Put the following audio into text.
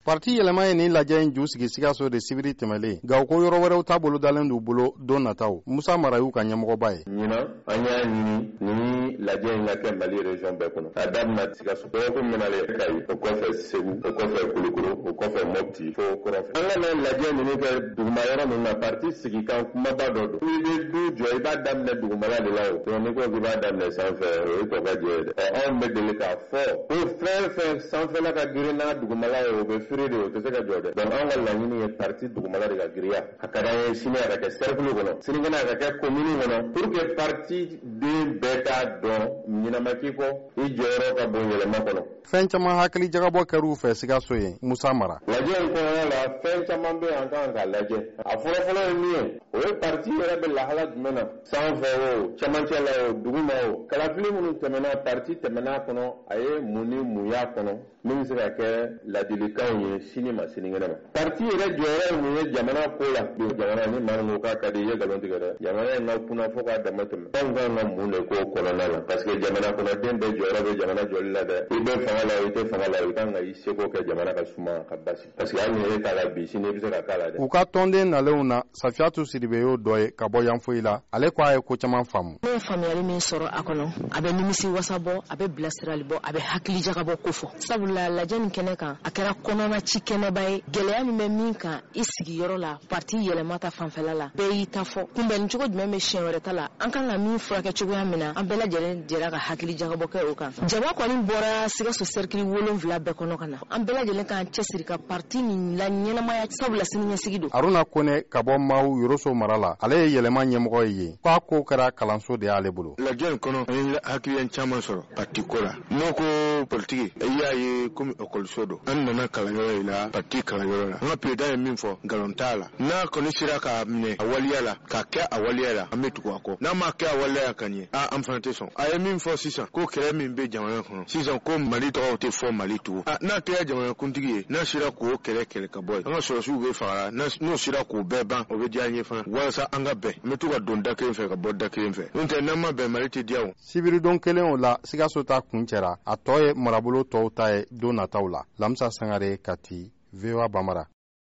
Parti yɛlɛma ye ni lajɛ in ju sigi Sikaso de sibiri tɛmɛlen nka u ko yɔrɔ wɛrɛw taabolo dalen d'u bolo don nataw. Musa Mara y'u ka ɲɛmɔgɔba ye. Ɲinan an y'a ɲini ni lajɛ in ka kɛ Mali région bɛɛ kɔnɔ. K'a daminɛ Sikaso dɔgɔkun minalen Kayi, o kɔfɛ Segu, o kɔfɛ Kulukoro, o kɔfɛ Mopti fo Kɔrɔnfɛ. An ka na lajɛ ninnu kɛ duguma yɔrɔ ninnu na parti sigikan kumaba dɔ don. I bɛ du jɔ i b'a daminɛ dugumala de la o. Donc n'i ko k'i b'a daminɛ sanfɛ o ye kɔkɔ jɛ ye dɛ. Anw bɛ deli k'a fɔ ko fɛn fɛn sanfɛla ka girin n'a dugumala ye o bɛ firi de o tɛ se ka jɔ dɛ. Donc an ka laɲini ye parti dugumala de ka giriya. A ka d'an ye sini a ka kɛ cercle kɔnɔ, sinikɛnɛ a ka kɛ commune kɔnɔ pour que parti den bɛɛ k'a dɔn ɲɛnamaki kɔ i jɔyɔrɔ ka bon yɛlɛma kɔnɔ. Fɛn caman hakili jagabɔ kɛr'u fɛ Sikaso ye. Musa Mara. Lajɛ in kɔnɔna la fɛn caman bɛ an kan ka lajɛ. A fɔlɔfɔlɔ ye min ye o ye parti yɛrɛ bɛ lahala jumɛn na sanfɛ o cɛmancɛ la o duguma o kalafili minnu tɛmɛna parti tɛmɛna kɔnɔ a ye mun ni mun y'a kɔnɔ min bɛ se ka kɛ ladilikanw ye sini ma sinikɛnɛ ma. Parti yɛrɛ jɔyɔrɔ ye mun ye jamana ko la. Jamana ni maa min ko k'a ka di i ye nkalon tigɛ dɛ. Jamana in ka kunna fo k'a dama tɛmɛ. Anw kan ka mun de k'o kɔnɔna la parce que jamana kɔnɔden bɛɛ jɔyɔrɔ bɛ jamana jɔli la dɛ. I bɛ fanga la i tɛ fanga la i kan ka i seko kɛ jamana ka suma ka basi parce que hali ni e t'a la bi sini i bɛ se ka k'a la dɛ. U ka tɔnden nalenw na Safiyatu Sidibe y'o dɔ ye ka bɔ Yanfoyi la. Ale ko a ye ko caman faamu. Ne ye faamuyali min sɔrɔ a kɔnɔ a bɛ nimisi wasa bɔ a bɛ bilasirali bɔ a bɛ hakili jagabɔ ko fɔ sabula lajɛ nin kɛnɛ kan a kɛra kɔnɔna ci kɛnɛba ye gɛlɛya min bɛ min kan i sigiyɔrɔ la parti yɛlɛma ta fanfɛla la bɛɛ y'i ta fɔ kunbɛnni cogo jumɛn bɛ siɲɛ wɛrɛ ta la an kan ka min furakɛ cogoya min na an bɛɛ lajɛlen jɛra ka hakili jagabɔ kɛ o kan jaba kɔni bɔra Sikaso cercle 7 bɛɛ kɔnɔ ka na an bɛɛ lajɛlen k'an cɛsiri ka parti nin la ɲɛnamaya sabula siniɲɛsigi don. Aruna Kone ka bɔ Mawu Yoroso mara la ale ye yɛlɛma ɲɛmɔgɔ ye k'a ko kɛra kalanso de y'ale bolo. Lajɛ in kɔnɔ an ye hakilila caman sɔrɔ parti ko la n'o ko politiki i y'a ye komi ekɔliso don an nana kalanyɔrɔ in la parti kalanyɔrɔ la an ka président ye min fɔ nkalon t'a la n'a kɔni sera k'a minɛ a waliya la k'a kɛ a waliya la an bɛ tugu a kɔ n'a ma kɛ a waliya ka ɲɛ an fana tɛ sɔn a ye min fɔ sisan ko kɛlɛ min bɛ jamana kɔnɔ sisan ko Mali tɔgɔ tɛ fɔ Mali tugun n'a kɛra jamanakuntigi ye n'a sera k'o kɛlɛ ka bɔ yen an ka sɔrɔsiw bɛ faga n'o sera k'o bɛɛ ban o bɛ diya an ye fana walasa an ka bɛn n bɛ to ka don da kelen fɛ ka bɔ da kelen fɛ n'o tɛ n'an ma bɛn Mali tɛ diya o. Sibiridon kelen o la Sikaso ta kun cɛra a tɔ ye marabolo tɔw ta ye don nataw la. Lamsa Sangare Kati VOA Bamara.